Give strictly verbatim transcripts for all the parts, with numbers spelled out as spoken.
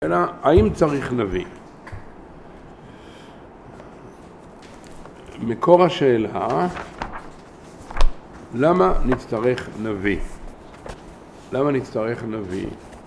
אלא האם צריך נביא? מקור השאלה, למה נצטרך נביא? למה נצטרך נביא?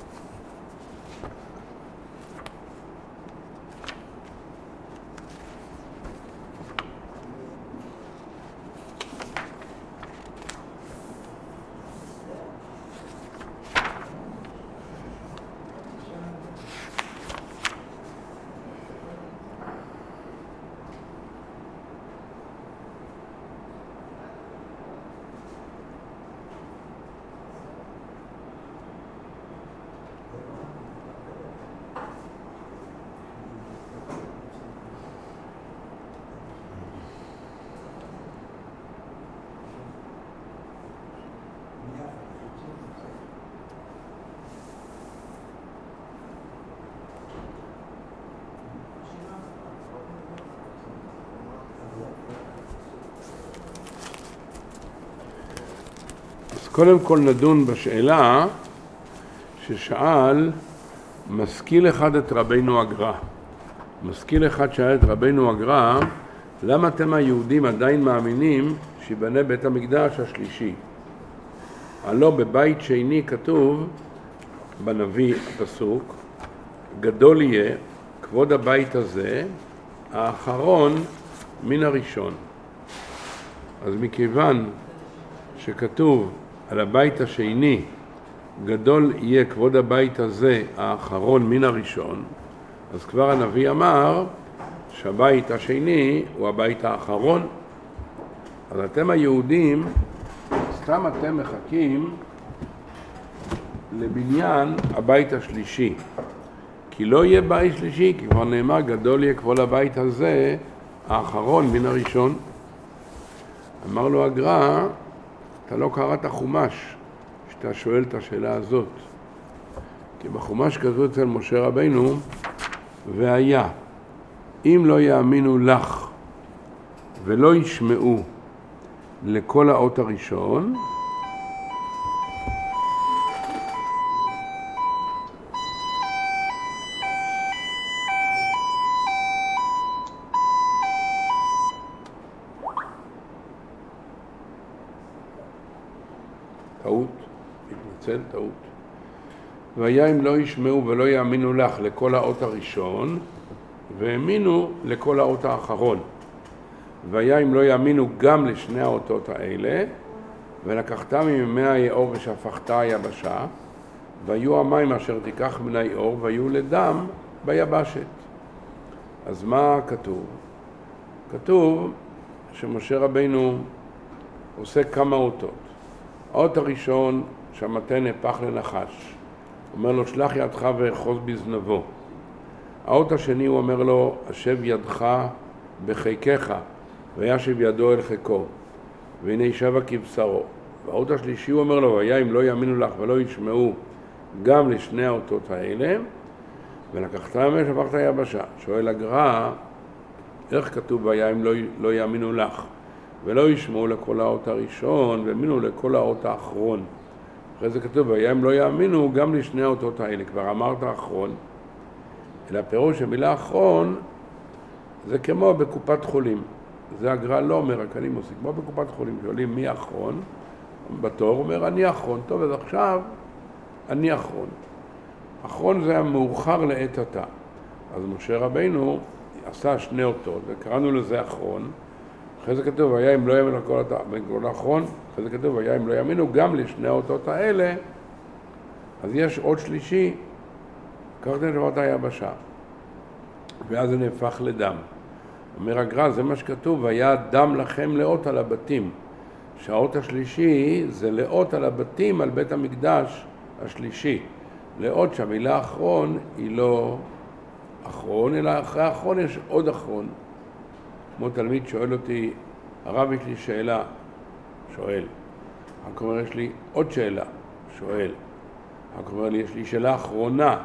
קודם כל נדון בשאלה ששאל משכיל אחד את רבינו אגרא. משכיל אחד שאל את רבינו אגרא, למה אתם היהודים עדיין מאמינים שיבנה בית המקדש השלישי? הלא בבית שני כתוב בנביא הפסוק, גדול יהיה כבוד הבית הזה האחרון מן הראשון. אז מכיוון שכתוב על הבית השני, גדול יהיה כבוד הבית הזה האחרון מן הראשון, אז כבר הנביא אמר שהבית השני הוא הבית האחרון. אז אתם היהודים, סתם אתם מחכים לבניין הבית השלישי, כי לא יהיה בית שלישי, כי כבר נאמר גדול יהיה כבוד הבית הזה האחרון מן הראשון. אמר לו אגרא, אתה לא קראת חומש שאתה שואל את השאלה הזאת, כי בחומש כתוב אצל משה רבינו, והיה אם לא יאמינו לך ולא ישמעו לכל האות הראשון, טעות, התנצל, טעות. והיה אם לא ישמעו ולא יאמינו לך לכל האות הראשון, והאמינו לכל האות האחרון. והיה אם לא יאמינו גם לשני האותות האלה, ולקחת ממי היאור ושפכת היבשה, והיו המים אשר תיקח מן היאור, והיו לדם ביבשת. אז מה כתוב? כתוב שמשה רבינו עושה כמה אותות. האות הראשון, שהמטה נהפך לנחש, אומר לו שלח ידך ואחוז בזנבו. האות השני הוא אומר לו השב ידך בחיקך וישב ידו אל חיקו, והנה ישבה כבשרו. והאות השלישי הוא אומר לו והיה אם לא יאמינו לך ולא ישמעו גם לשני האותות האלה, ולקחת ממי שפכת היבשה. שואל אגרא, איך כתוב והיה אם לא, לא יאמינו לך ולא ישמעו לכל האות הראשון והאמינו לכל האות האחרון? אחרי זה כתוב והיה אם לא יאמינו גם לשני האותות האלה. כבר אמרת האחרון, אלא פירוש המילה אחרון זה כמו בקופת חולים. זה אגרא לא אומר, רק אני מוסיף, כמו בקופת חולים שואלים מי אחרון בתור, אומר אני אחרון. טוב, אז עכשיו אני אחרון. אחרון זה המאוחר לעת עתה. אז משה רבינו עשה שני אותות וקראנו לזה אחרון. אחרי זה כתוב והיה אם לא יאמינו לכל האות האחרון, אחרי זה כתוב והיה אם לא יאמינו גם לשני האותות האלה. אז יש אות שלישי, קחתם שפכת היבשה, ואז זה נהפך לדם. אומר אגרא, זה מה שכתוב, והיה דם לכם לאות על הבתים. שהאות השלישי זה לאות על הבתים, על בית המקדש השלישי. לאות שהמילה אחרון היא לא אחרון, אלא אחרי אחרון יש עוד אחרון. כמו תלמיד שואל אותי, הרב יש לי שאלה, שואל. רק אומר יש לי עוד שאלה, שואל. רק אומר לי יש לי שאלה אחרונה,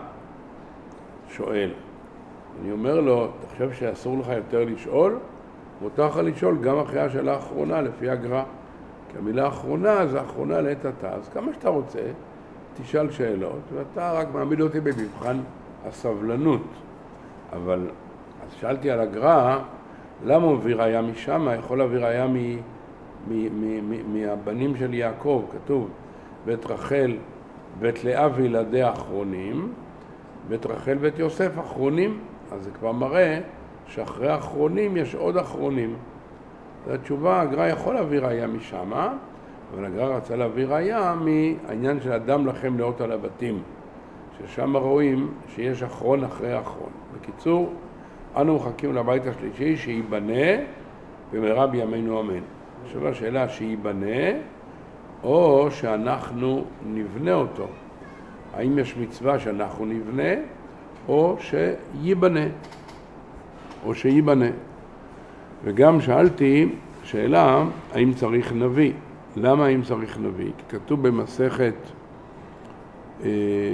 שואל. אני אומר לו, אתה חושב שאסור לך יותר לשאול? מותר לך לשאול גם אחרי השאלה האחרונה, לפי אגרא. כי המילה האחרונה זה האחרונה לעת עתה. אז כמה שאתה רוצה, תשאל שאלות, ואתה רק מעמיד אותי במבחן הסבלנות. אבל, אז שאלתי על הגר"א, למה הוא מביא ראיה משם? יכול להביא ראיה מ, מ, מ, מ, מהבנים של יעקב, כתוב, בית רחל, בית לאה וילדיה האחרונים, בית רחל ובית יוסף האחרונים, אז זה כבר מראה שאחרי האחרונים יש עוד אחרונים. זו התשובה, הגר"א יכול להביא ראיה משם, אבל הגר"א רצה להביא ראיה מהעניין של אדם לכם לאות על הבתים, ששם רואים שיש אחרון אחרי האחרון. בקיצור, אנו מחכים לבית השלישי שייבנה במהרה בימינו אמן. עכשיו השאלה שייבנה או שאנחנו נבנה אותו. האם יש מצווה שאנחנו נבנה או שייבנה או שייבנה. וגם שאלתי שאלה האם צריך נביא. למה האם צריך נביא? כי כתוב במסכת אה,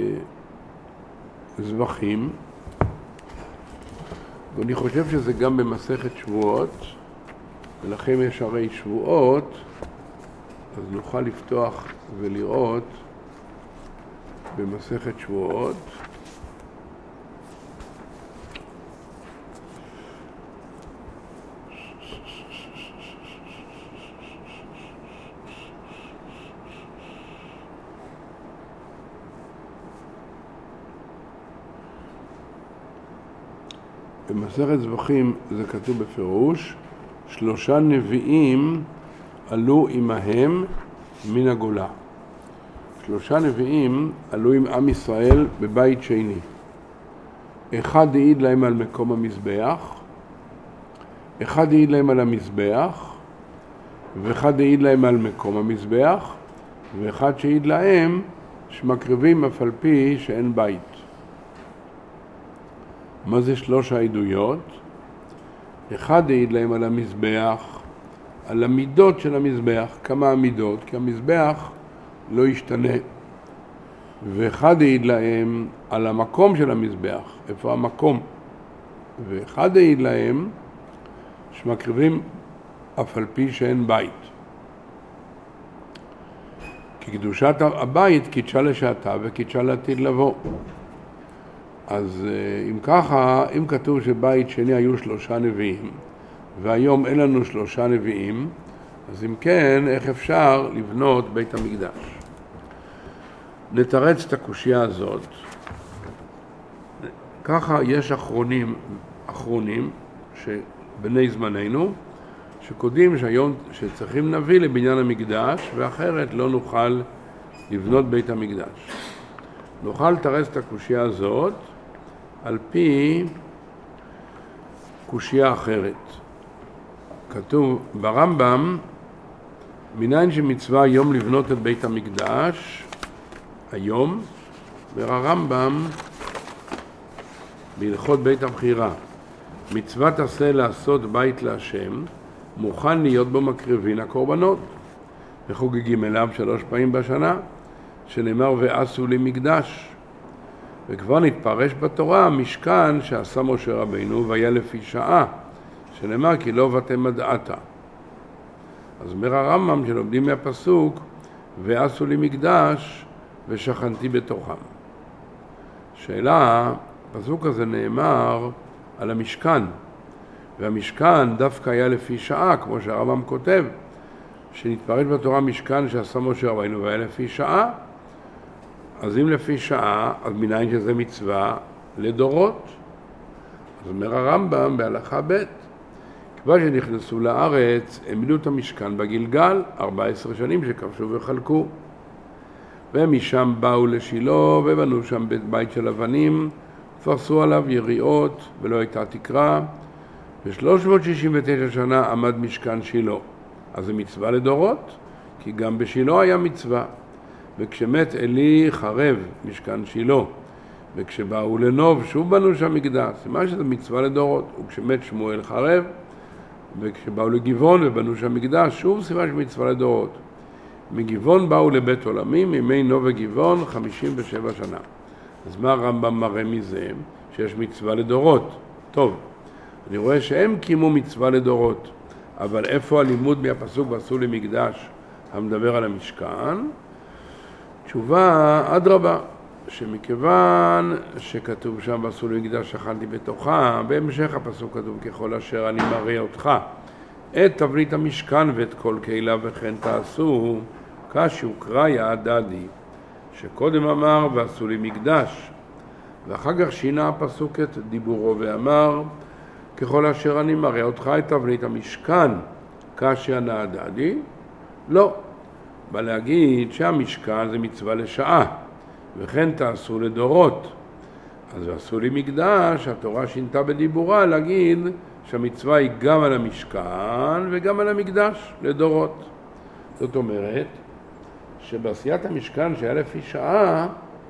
זבחים, ואני חושב שזה גם במסכת שבועות, ולכם יש הרי שבועות, אז נוכל לפתוח ולראות במסכת שבועות. במסכת זבחים זה כתוב בפירוש, שלושה נביאים עלו עמהם מן הגולה. שלושה נביאים עלו עם עם ישראל בבית שני. אחד העיד להם על מקום המזבח, אחד העיד להם על המזבח, ואחד העיד להם על מקום המזבח, ואחד שהעיד להם שמקריבים אף על פי שאין בית. מה זה שלוש העדויות? אחד העיד להם על המזבח, על המידות של המזבח, כמה המידות, כי המזבח לא ישתנה. ואחד העיד להם על המקום של המזבח, איפה המקום. ואחד העיד להם שמקריבים אף על פי שאין בית. כי קדושת הבית קידשה לשעתה וקידשה לעתיד לבוא. אז אם ככה, אם כתוב שבית שני היו שלושה נביאים, והיום אין לנו שלושה נביאים, אז אם כן, איך אפשר לבנות בית המקדש? נתרץ את הקושיה הזאת. ככה יש אחרונים, אחרונים, שבני זמננו, שקודמים שהיום שצריכים נביא לבניין המקדש, ואחרת לא נוכל לבנות בית המקדש. נוכל לתרץ את הקושיה הזאת על פי קושיה אחרת. כתוב ברמב"ם, מניין שמצווה היום לבנות את בית המקדש, היום, והרמב"ם בהלכות בית הבחירה, מצוות עשה לעשות בית להשם, מוכן להיות בו מקריבין הקורבנות, וחוגגים אליו שלוש פעמים בשנה, שנאמר ועשו לי מקדש. וכבר נתפרש בתורה משכן שעשה משה רבינו והיה לפי שעה, שנאמר כי לא ואתם מדעתה. אז אומר הרמב"ם שלומדים מהפסוק ועשו לי מקדש ושכנתי בתוכם. שאלה, הפסוק הזה נאמר על המשכן, והמשכן דווקא היה לפי שעה, כמו שהרמב"ם כותב, שנתפרש בתורה משכן שעשה משה רבינו והיה לפי שעה. אז אם לפי שעה, אז מניין שזה מצווה לדורות. אז אומר הרמב"ם בהלכה ב', כבר שנכנסו לארץ, העמידו את המשכן בגלגל, ארבע עשרה שנים שכבשו וחלקו. ומשם באו לשילה ובנו שם בית בית של אבנים, פרסו עליו יריעות ולא הייתה תקרה, ו-שלוש מאות שישים ותשע שנה עמד משכן שילה. אז זה מצווה לדורות, כי גם בשילה היה מצווה. וכשמת אלי חרב משכן שילה, וכשבאו לנוב שוב בנו שם מקדש, מה שזה מצווה לדורות. וכשמת שמואל חרב, וכשבאו לגבעון ובנו שם מקדש, שוב סיבה שמצווה לדורות. מגבעון באו לבית עולמים, מימי נוב וגבעון, חמישים ושבע שנה. אז מה הרמב"ם מראה מזה? שיש מצווה לדורות. טוב, אני רואה שהם קיימו מצווה לדורות, אבל איפה הלימוד מהפסוק ועשו לי מקדש המדבר על המשכן? תשובה, אדרבה, שמכיוון שכתוב שם ועשו לי מקדש שכנתי בתוכה, בהמשך הפסוק כתוב ככל אשר אני מראה אותך את תבנית המשכן ואת כל קהילה וכן תעשו, קשו קריא דדי, שקודם אמר ועשו לי מקדש, ואחר כך שינה הפסוק את דיבורו ואמר ככל אשר אני מראה אותך את תבנית המשכן, קשיא דדי. לא, בא להגיד שהמשכן זה מצווה לשעה, וכן תעשו לדורות. אז ועשו לי מקדש, התורה שינתה בדיבורה להגיד שהמצווה היא גם על המשכן וגם על המקדש לדורות. זאת אומרת שבעשיית המשכן שהיה לפי שעה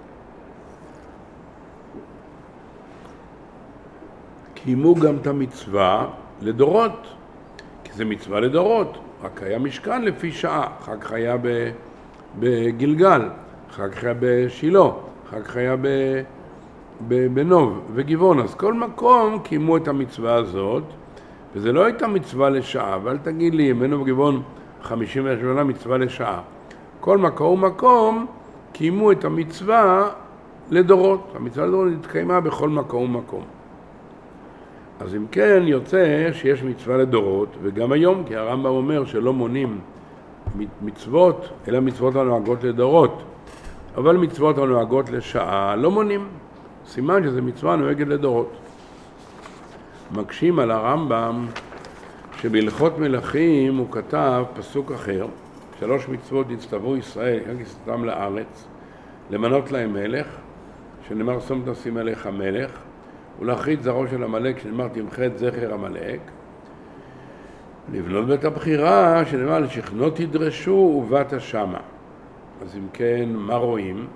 קיימו גם את המצווה לדורות, כי זה מצווה לדורות, רק היה משכן לפי שעה, אחר כך היה בגלגל, אחר כך היה בשילה, אחר כך היה בנוב וגבעון. אז כל מקום קיימו את המצווה הזאת, וזה לא הייתה מצווה לשעה, אבל תגיד לי, בנוב וגבעון חמישים ושמונה מצווה לשעה. כל מקום ומקום קיימו את המצווה לדורות. המצווה לדורות התקיימה בכל מקום ומקום. אז אם כן יוצא שיש מצווה לדורות, וגם היום, כי הרמב"ם אומר שלא מונים מצוות, אלא מצוות הנוהגות לדורות. אבל מצוות הנוהגות לשעה לא מונים. סימן שזה מצווה נוהגת לדורות. מקשים על הרמב"ם שבהלכות מלכים הוא כתב פסוק אחר, שלוש מצוות הצטוו ישראל, כניסתם לארץ, למנות להם מלך, שנאמר שום תשים עליך מלך, ולהכרית זרעו של עמלק, שנאמר תמחה את זכר עמלק, לבנות בית הבחירה, שנאמר לשכנות תדרשו ובאת שמה. אז אם כן, מה רואים?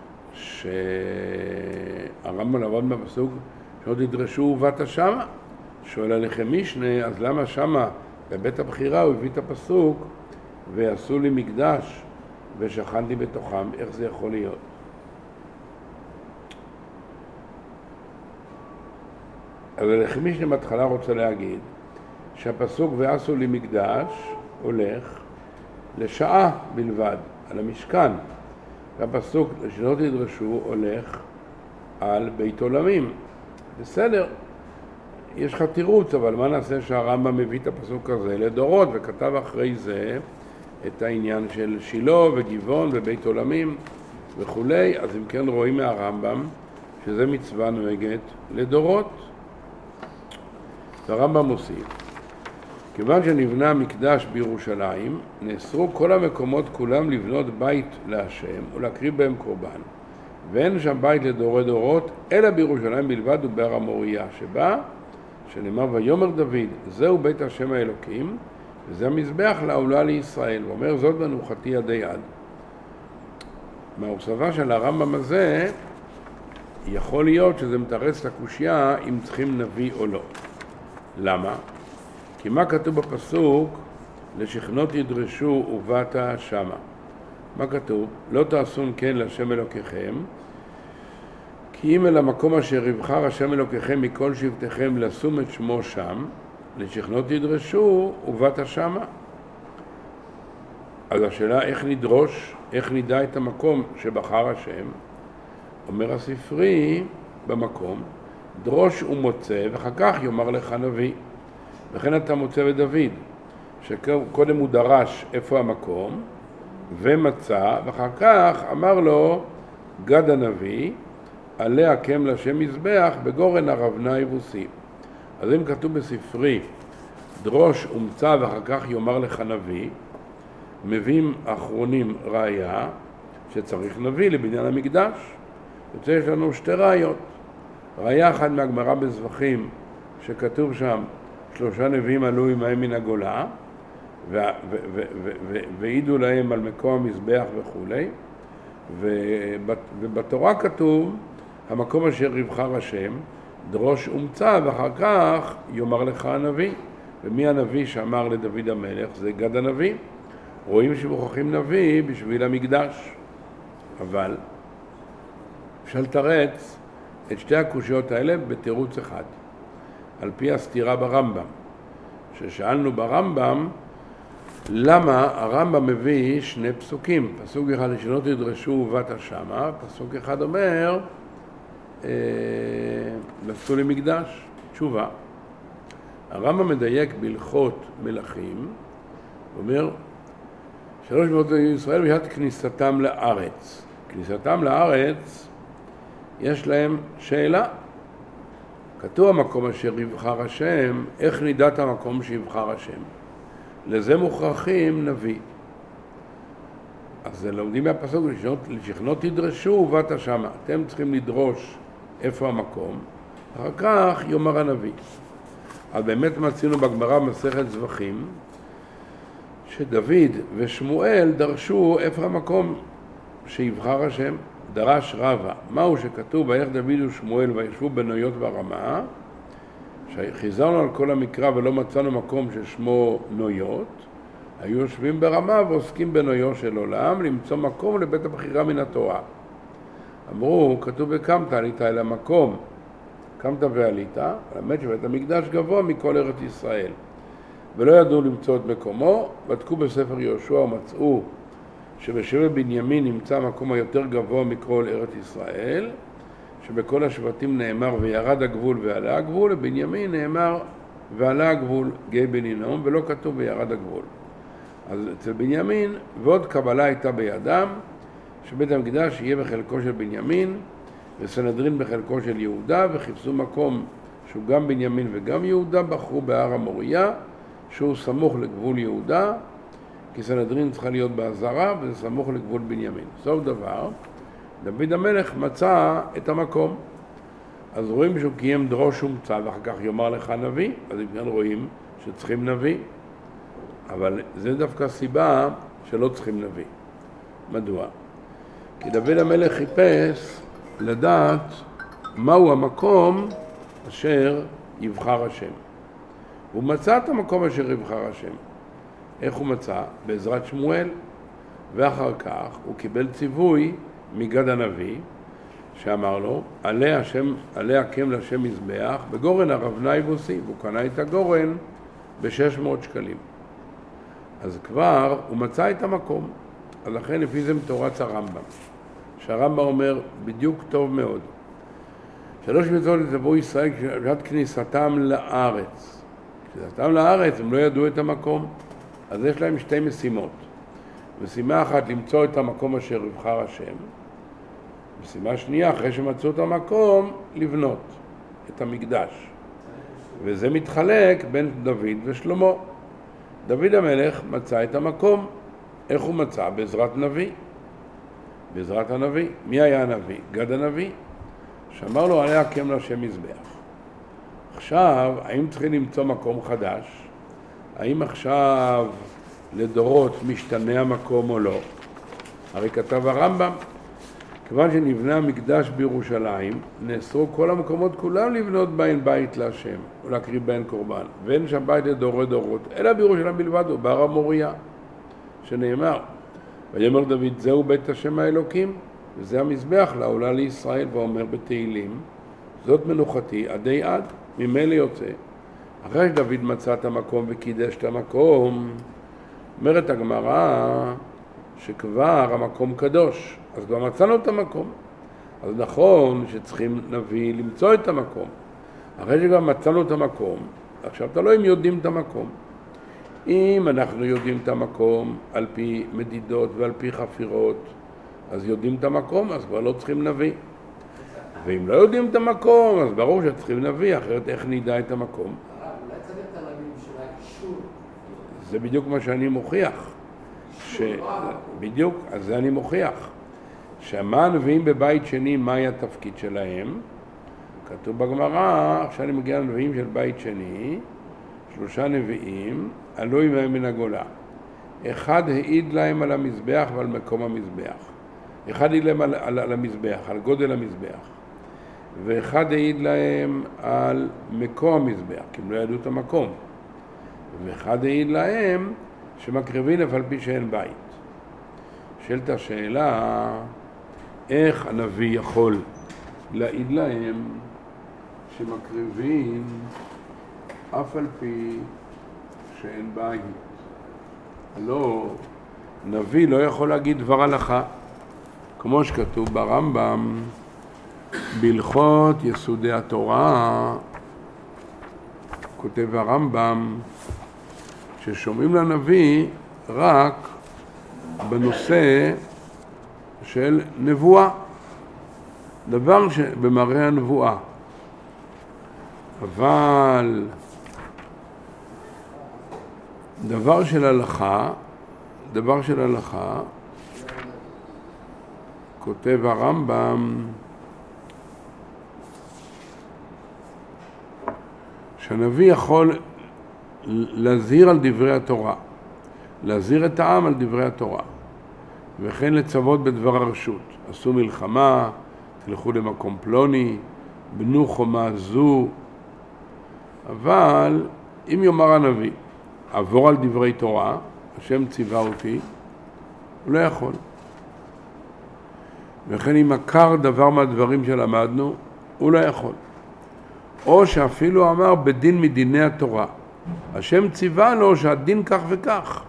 שהרמב"ם עבוד בפסוק שלא תדרשו ובאת שמה. שואל עליכם משנה, אז למה שמה בבית הבחירה הוא הביא את הפסוק ועשו לי מקדש ושכנתי בתוכם? איך זה יכול להיות? אז עליכם משנה בהתחלה רוצה להגיד שהפסוק ועשו לי מקדש הולך לשעה בלבד על המשכן, והפסוק שלא תדרשו הולך על בית עולמים. בסדר, יש לך תירוץ, אבל מה נעשה שהרמב"ם מביא את הפסוק הזה לדורות וכתב אחרי זה את העניין של שילה וגבעון ובית עולמים וכולי? אז אם כן רואים מהרמב"ם שזה מצווה נוהגת לדורות. הרמב"ם מוסיף, כיוון שנבנה מקדש בירושלים, נאסרו כל המקומות כולם לבנות בית להשם ולהקריב בהם קורבן, ואין שם בית לדורי דורות, אלא בירושלים בלבד ובהר המוריה, שבה, שנאמר ויאמר דוד, זהו בית השם האלוקים, וזה המזבח לעולה לישראל, ואומר זאת מנוחתי ידי יד. מההוספה של הרמב"ם הזה, יכול להיות שזה מתרץ את הקושיה אם צריכים נביא או לא. למה? כי מה כתוב בפסוק? לשכנות ידרשו ובאת שמה. מה כתוב? לא תעשון כן להשם אלוקיכם, כי אם אל המקום אשר יבחר השם אלוקיכם מכל שבטיכם לשום את שמו שם, לשכנות ידרשו ובאת שמה. אז השאלה איך נדרוש, איך נדע את המקום שבחר השם? אומר הספרי במקום, דרוש ומוצא ואחר כך יאמר לך נביא. וכן אתה מוצא ודוד, שקודם הוא דרש איפה המקום ומצא, ואחר כך אמר לו גד הנביא, עלה הקם לשם מזבח בגורן הרבנה יבוסי. אז אם כתוב בספרי דרוש ומצא ואחר כך יאמר לך נביא, מביאים האחרונים ראיה שצריך נביא לבניין המקדש. יוצא יש לנו שתי ראיות. ראיה אחת מהגמרא בזבחים שכתוב שם שלושה נביאים עלו עמהם מן הגולה והעידו להם על מקום המזבח וכולי, ובתורה כתוב המקום אשר יבחר השם דרוש ומצא ואחר כך יאמר לך הנביא. ומי הנביא שאמר לדוד המלך? זה גד הנביא. רואים שמוכרחים נביא בשביל המקדש. אבל אפשר לתרץ את שתי הקושיות האלה בתירוץ אחד, על פי הסתירה ברמב"ם. ששאלנו ברמב"ם למה הרמב"ם מביא שני פסוקים? פסוק אחד שלא תדרשו ובאת שמה, פסוק אחד אומר, אה, נעשו לי מקדש, תשובה. הרמב"ם מדייק בהלכות מלכים, הוא אומר, שלוש מאות ישראל בשעת כניסתם לארץ. כניסתם לארץ, יש להם שאלה. כתוב המקום אשר יבחר השם, איך נידת המקום שיבחר השם? לזה מוכרחים נביא. אז לומדים מהפסוק, לשכנות תדרשו ובאת שמה. אתם צריכים לדרוש איפה המקום, אחר כך יאמר הנביא. אז באמת מצינו בגמרא מסכת זבחים, שדוד ושמואל דרשו איפה המקום שיבחר השם. דרש רבא, מהו שכתוב ויך דוד ושמואל וישבו בנויות ברמה, שחיזרנו על כל המקרא ולא מצאנו מקום ששמו נויות, היו יושבים ברמה ועוסקים בנויו של עולם למצוא מקום לבית הבחירה מן התורה. אמרו, כתוב וקמת, עלית אל המקום, קמת ועלית, האמת שבית המקדש גבוה מכל ארץ ישראל. ולא ידעו למצוא את מקומו, בדקו בספר יהושע ומצאו שבשבט בנימין נמצא המקום היותר גבוה מכל ארץ ישראל, שבכל השבטים נאמר וירד הגבול ועלה הגבול, לבנימין נאמר ועלה הגבול גיא בן הינום, ולא כתוב וירד הגבול. אז אצל בנימין, ועוד קבלה הייתה בידם, שבית המקדש יהיה בחלקו של בנימין, וסנהדרין בחלקו של יהודה, וחיפשו מקום שהוא גם בנימין וגם יהודה, בחרו בהר המוריה, שהוא סמוך לגבול יהודה, כי סנהדרין צריכה להיות בעזרה, וזה סמוך לגבול בנימין. סוף דבר, דוד המלך מצא את המקום. אז רואים שהוא קיים דרוש ומצא, ואחר כך יאמר לך נביא, אז כאן רואים שצריכים נביא. אבל זה דווקא סיבה שלא צריכים נביא. מדוע? כי דוד המלך חיפש לדעת מהו המקום אשר יבחר השם. הוא מצא את המקום אשר יבחר השם. איך הוא מצא? בעזרת שמואל. ואחר כך הוא קיבל ציווי מגד הנביא, שאמר לו, עלה השם, עלה הקם להשם מזבח, בגורן הרבנאי בוסי, והוא קנה את הגורן ב-שש מאות שקלים. אז כבר הוא מצא את המקום. אז לכן לפי זה מתורץ הרמב"ם. שהרמב"ם אומר בדיוק טוב מאוד. שלוש מצוות לציוו ישראל כשעת כניסתם לארץ. כניסתם לארץ הם לא ידעו את המקום. אז יש להם שתי משימות. משימה אחת למצוא את המקום אשר יבחר השם. משימה שנייה, אחרי שמצאו את המקום, לבנות את המקדש. וזה מתחלק בין דוד ושלמה. דוד המלך מצא את המקום. איך הוא מצא? בעזרת נביא. בעזרת הנביא. מי היה הנביא? גד הנביא. שאמר לו, עלה הקם להשם מזבח. עכשיו, האם צריכים למצוא מקום חדש? האם עכשיו לדורות משתנה המקום או לא? הרי כתב הרמב"ם, כיוון שנבנה המקדש בירושלים, נאסרו כל המקומות כולם לבנות בהן בית להשם, ולהקריב בהן קורבן, ואין שם בית לדורי דורות, אלא בירושלים בלבד, ובהר המוריה, שנאמר, ויאמר דוד, זהו בית השם האלוקים, וזה המזבח לעולה לישראל, ואומר בתהילים, זאת מנוחתי עדי עד, ממילא יוצא. אחרי שדוד מצא את המקום וקידש את המקום, אומרת הגמרא שכבר המקום קדוש, אז כבר מצאנו את המקום. אז נכון שצריכים נביא למצוא את המקום. אחרי שכבר מצאנו את המקום, עכשיו אתה לא אם יודעים את המקום. אם אנחנו יודעים את המקום על פי מדידות ועל פי חפירות, אז יודעים את המקום, אז כבר לא צריכים נביא. ואם לא יודעים את המקום, אז ברור שצריכים נביא, אחרת איך נדע את המקום? אולי צריך את הנביאים של האישור. זה בדיוק מה שאני מוכיח. ש... בדיוק, אז זה אני מוכיח. שמה הנביאים בבית שני, מה היה התפקיד שלהם? כתוב בגמרא, עכשיו אני מגיע לנביאים של בית שני, שלושה נביאים, עלו עמהם מן הגולה. אחד העיד להם על המזבח ועל מקום המזבח. אחד העיד להם על, על, על המזבח, על גודל המזבח. ואחד העיד להם על מקום המזבח, כי הם לא ידעו את המקום. ואחד העיד להם שמקריבים אף על פי שאין בית. שאלת השאלה, איך הנביא יכול להעיד להם שמקריבים אף על פי שאין בית? לא, נביא לא יכול להגיד דבר הלכה, כמו שכתוב ברמב"ם, בהלכות יסודי התורה, כותב הרמב"ם, ששומעים לנביא רק בנושא של נבואה, דבר שבמראה הנבואה. אבל דבר של הלכה, דבר של הלכה, כותב הרמב"ם, שהנביא יכול להזהיר על דברי התורה, להזהיר את העם על דברי התורה, וכן לצוות בדבר הרשות. עשו מלחמה, תלכו למקום פלוני, בנו חומה זו. אבל אם יאמר הנביא, עבור על דברי תורה, השם ציווה אותי, הוא לא יכול. וכן אם עקר דבר מהדברים שלמדנו, הוא לא יכול. או שאפילו אמר בדין מדיני התורה, השם ציווה לו שהדין כך וכך.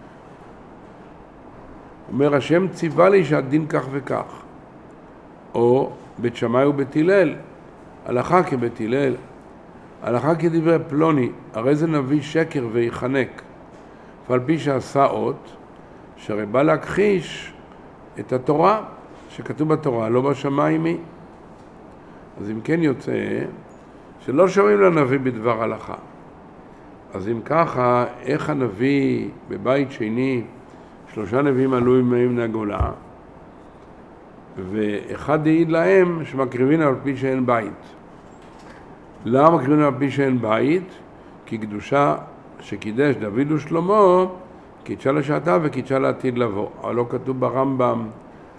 אומר, השם ציווה לי שהדין כך וכך. או בית שמאי ובית הלל, הלכה כבית הלל, הלכה כדברי פלוני, הרי זה נביא שקר ויחנק, ועל פי שעשה אות, שהרי בא להכחיש את התורה, שכתוב בתורה, לא בשמיים היא. אז אם כן יוצא, שלא שומעים לנביא בדבר הלכה. אז אם ככה, איך הנביא בבית שני, שלושה נביאים עלו מן הגולה, ואחד העיד להם שמקריבין על פי שאין בית. למה מקריבין על פי שאין בית? כי קדושה שקידש דוד ושלמה, קידשה לשעתה וקידשה לעתיד לבוא. אבל לא כתוב ברמב"ם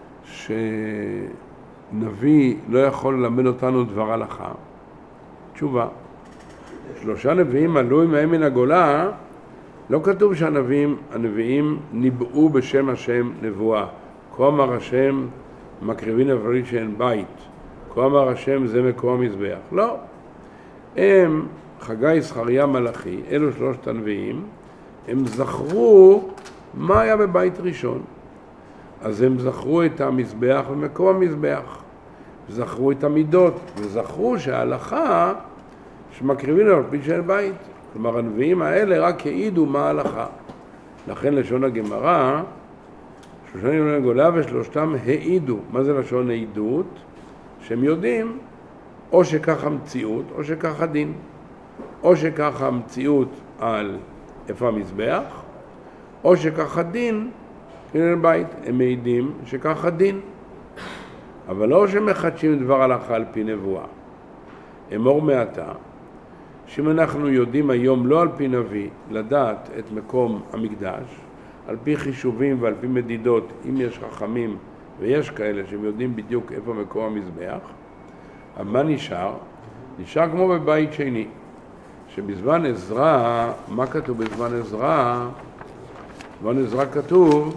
שנביא לא יכול ללמד אותנו דבר הלכה. תשובה, שלושה נביאים עלו עמהם מן הגולה, לא כתוב שהנביאים הנביאים ניבאו בשם השם נבואה. כה אמר השם מקריבין על פי שאין בית, כה אמר השם זה מקום המזבח. לא, הם חגי, זכריה, מלאכי, אלו שלושת הנביאים, הם זכרו מה היה בבית ראשון. אז הם זכרו את המזבח ומקום המזבח, זכרו את המידות, וזכרו שההלכה שמקריבים על פי שאין בית. כלומר, הנביאים האלה רק העידו מה ההלכה. לכן לשון הגמרא, שלושה נביאים לגולה ושלושתם העידו. מה זה לשון העידות? שהם יודעים או שכך המציאות או שכך הדין. או שכך המציאות על איפה המזבח, או שכך הדין אין בית. הם מעידים שכך הדין. אבל לא שמחדשים דבר הלכה על פי נבואה. אמור מעתה, שאם אנחנו יודעים היום לא על פי נביא לדעת את מקום המקדש, על פי חישובים ועל פי מדידות, אם יש חכמים ויש כאלה שהם יודעים בדיוק איפה מקום המזבח, אבל מה נשאר? נשאר כמו בבית שני, שבזמן עזרא, מה כתוב בזמן עזרא? בזמן עזרא כתוב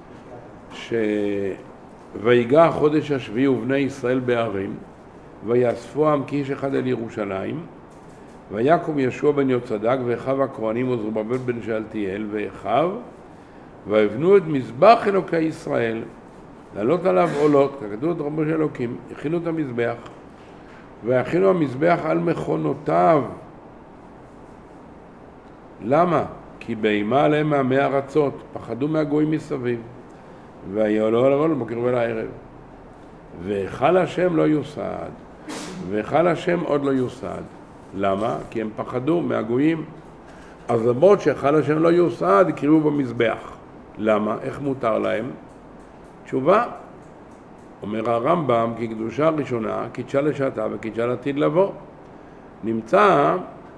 שויגע החודש השביעי ובני ישראל בערים, ויאספו העם כאיש אחד אל ירושלים, ויקום ישוע בן יהוצדק ואחיו הכהנים וזרובבל בן שאלתיאל ואחיו, ויבנו את מזבח אלוקי ישראל, לעלות עליו עולות, ככתוב את רבו של אלוקים, הכינו את המזבח, והכינו המזבח על מכונותיו. למה? כי באימה עליהם מעמי ארצות, פחדו מהגויים מסביב, ויעלו על עול בוקר ולערב. והיכל השם לא יוסד, והיכל השם עוד לא יוסד. למה? כי הם פחדו מהגויים. אז למרות שהיכל השם לא יוסד, הקריבו במזבח. למה? איך מותר להם? תשובה, אומר הרמב"ם, כי קדושה הראשונה קידשה לשעתה וקידשה לעתיד לבוא. נמצא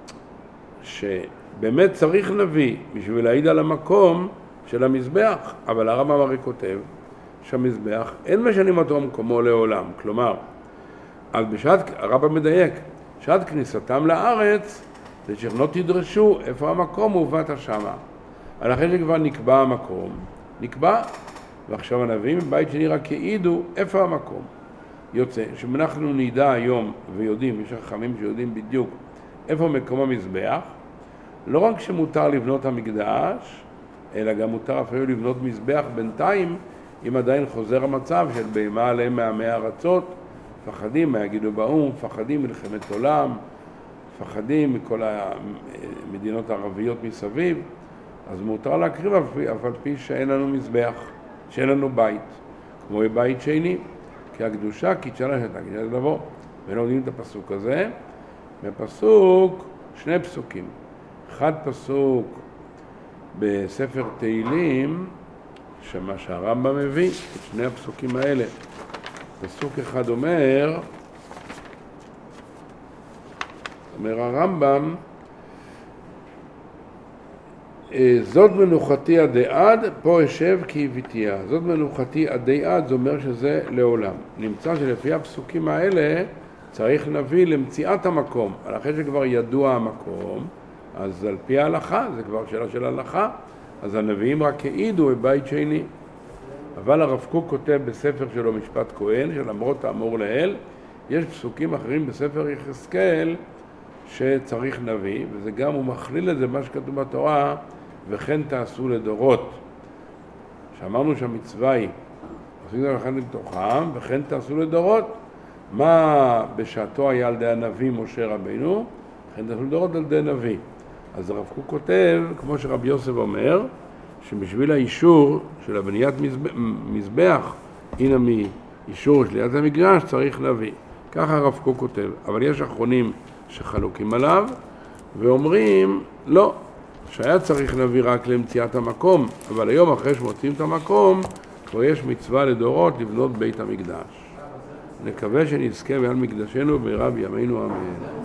שבאמת צריך נביא בשביל להעיד על המקום של המזבח, אבל הרמב"ם הרי כותב שהמזבח אין משנים אותו מקומו לעולם. כלומר, אז בשעת, הרמב"ם מדייק, שעת כניסתם לארץ, זה שלא תדרשו איפה המקום הובאת שמה. על אחרי שכבר נקבע המקום, נקבע, ועכשיו הנביאים בבית שני רק העידו איפה המקום. יוצא שאנחנו נדע היום ויודעים, יש חכמים שיודעים בדיוק איפה מקום המזבח, לא רק שמותר לבנות המקדש, אלא גם מותר אפילו לבנות מזבח בינתיים, אם עדיין חוזר המצב של בהמה עליהם מעמי ארצות, מפחדים מהגידו באום, מפחדים מלחמת עולם, מפחדים מכל המדינות הערביות מסביב, אז מותר להקריב אף על פי שאין לנו מזבח, שאין לנו בית, כמו בית שני, כי הקדושה קידשה לה שאתה קידשה לבוא. ולומדים את הפסוק הזה, בפסוק, שני פסוקים. אחד פסוק בספר תהילים, שמה שהרמב"ם מביא, את שני הפסוקים האלה. פסוק אחד אומר, אומר הרמב"ם, זאת מנוחתי עדי עד, פה אשב כי הביתיה. זאת מנוחתי עדי עד, זה אומר שזה לעולם. נמצא שלפי הפסוקים האלה צריך להביא למציאת המקום. על אחרי שכבר ידוע המקום, אז על פי ההלכה, זה כבר שאלה של הלכה, אז הנביאים רק העידו בבית שני. אבל הרב קוק כותב בספר שלו משפט כהן, שלמרות האמור לעיל, יש פסוקים אחרים בספר יחזקאל שצריך נביא, וזה גם, הוא מכליל את זה, מה שכתוב בתורה, וכן תעשו לדורות. שאמרנו שהמצווה היא, עושים את זה וכן לתוכם, וכן תעשו לדורות. מה בשעתו היה על ידי הנביא משה רבינו, וכן תעשו לדורות על ידי נביא. אז הרב קוק כותב, כמו שרב יוסף אומר, שבשביל האישור של הבניית מזבח, מזבח הנה מאישור שליית המקדש צריך להביא. ככה הרב קוק כותב. אבל יש אחרונים שחלוקים עליו, ואומרים, לא, שהיה צריך להביא רק למציאת המקום, אבל היום אחרי שמוצאים את המקום, כבר יש מצווה לדורות לבנות בית המקדש. נקווה שנזכה מעל מקדשנו במהרה בימינו אמן.